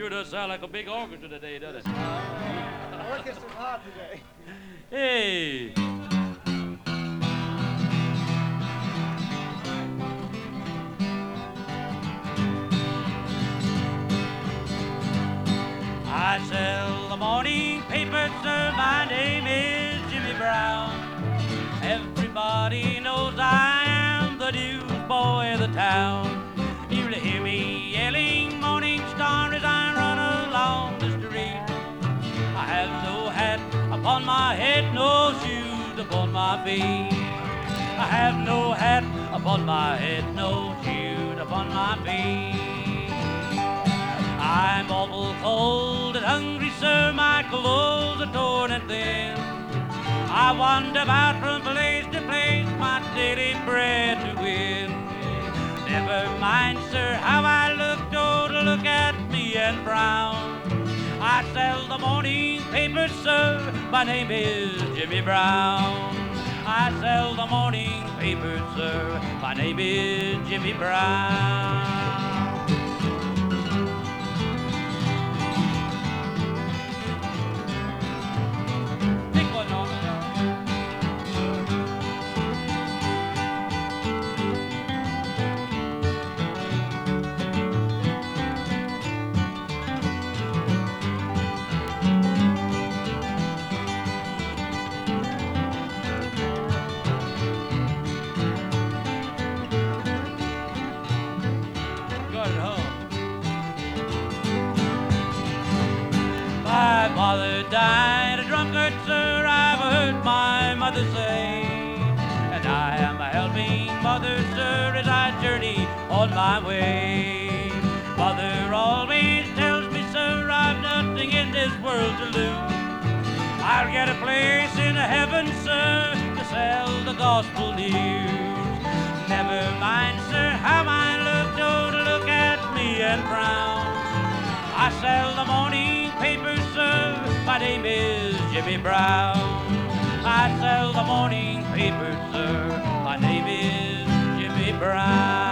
Sure does sound like a big orchestra today, doesn't it? Orchestra's hot today. Hey. I sell the morning paper, sir. My name is Jimmy Brown. Everybody knows I am the newsboy of the town. You'll hear me yelling Morning Star as I run along the street. I have no hat upon my head, no shoes upon my feet. I have no hat upon my head, no shoes upon my feet. I'm awful cold and hungry, sir, my clothes are torn and thin. I wander about from place to place, my daily bread to win. Never mind, sir, how I look, don't look at me and frown. I sell the morning paper, sir, my name is Jimmy Brown. I sell the morning paper, sir, my name is Jimmy Brown. My father died a drunkard, sir, I've heard my mother say. And I am a helping mother, sir, as I journey on my way. Mother always tells me, sir, I've nothing in this world to lose. I'll get a place in heaven, sir, to sell the gospel news. Never mind, sir, how I look, don't look at me and frown. I sell the morning paper, sir, my name is Jimmy Brown. I sell the morning paper, sir, my name is Jimmy Brown.